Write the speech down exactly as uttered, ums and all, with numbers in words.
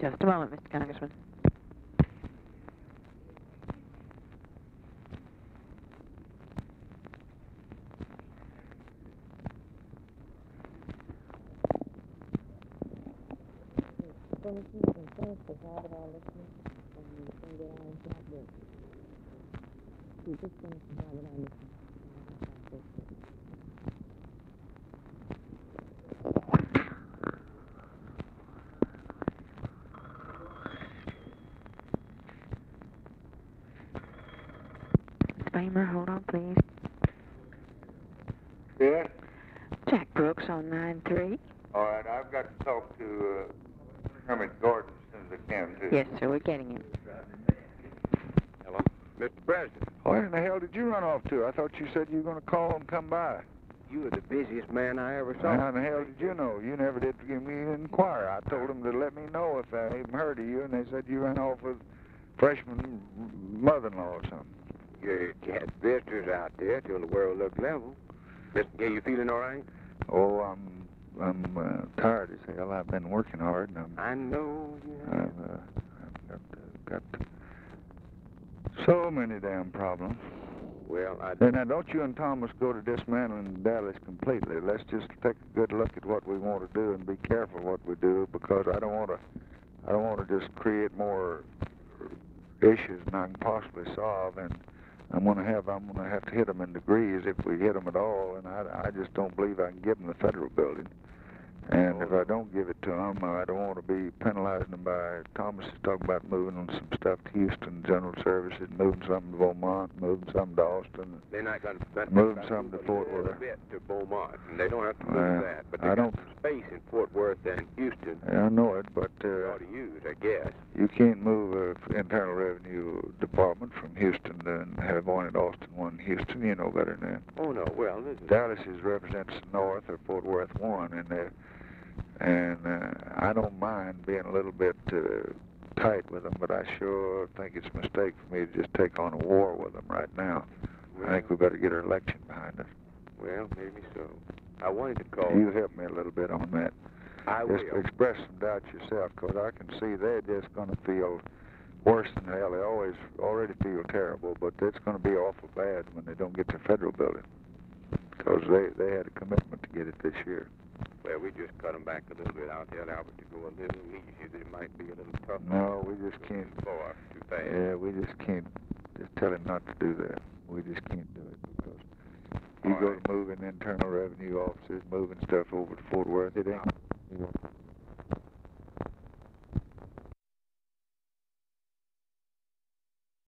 Just a moment, Mister Congressman. Kramer, hold on, please. Yeah? Jack Brooks on nine three. All right, I've got to talk to uh, Kermit Gordon as soon as I can, too. Yes, sir, we're getting him. Hello? Mister President. Where in the hell did you run off to? I thought you said you were going to call and come by. You were the busiest man I ever saw. How in the hell did you know? You never did give me an inquiry. I told them to let me know if I even heard of you, and they said you ran off with freshman mother-in-law or something. You had visitors out there till the world looked level. Mister Gay, you feeling all right? Oh, I'm I'm uh, tired as hell. I've been working hard, and I'm, I know you have. I've, uh, I've got, uh, got so many damn problems. Well, I... Hey, now, don't you and Thomas go to dismantling Dallas completely. Let's just take a good look at what we want to do and be careful what we do, because I don't want to I don't want to just create more issues than I can possibly solve, and I'm going to have I'm going to have to hit them in degrees if we hit them at all, and I, I just don't believe I can give them the federal building. And if I don't give it to them, I don't want to be penalizing them by, Thomas is talking about moving on some stuff to Houston General Services, moving something to Beaumont, moving something to Austin. They're not going to... Moving something to Fort Worth. Worth. A bit to Beaumont, and they don't have to move Well, that. But they I got don't... some space in Fort Worth and Houston. Yeah, I know it, but... Uh, they ought to use, I guess. You can't move a Internal Revenue Department from Houston and have one in Austin, one in Houston. You know better than that. Oh, no, well... This is... Dallas is represents the North, or Fort Worth one, and they're... And uh, I don't mind being a little bit uh, tight with them, but I sure think it's a mistake for me to just take on a war with them right now. Well, I think we better get our election behind us. Well, maybe so. I wanted to call... You help me a little bit on that. I just will. Express some doubt yourself, because I can see they're just going to feel worse than hell. They always already feel terrible, but it's going to be awful bad when they don't get the federal building, because they, they had a commitment to get it this year. Well, we just cut them back a little bit out there, Albert, to go a little easier. They might be a little tough. No, we just can't. Far, too fast. Yeah, we just can't. Just tell him not to do that. We just can't do it, because you All go right. to moving internal revenue officers, moving stuff over to Fort Worth, it ain't.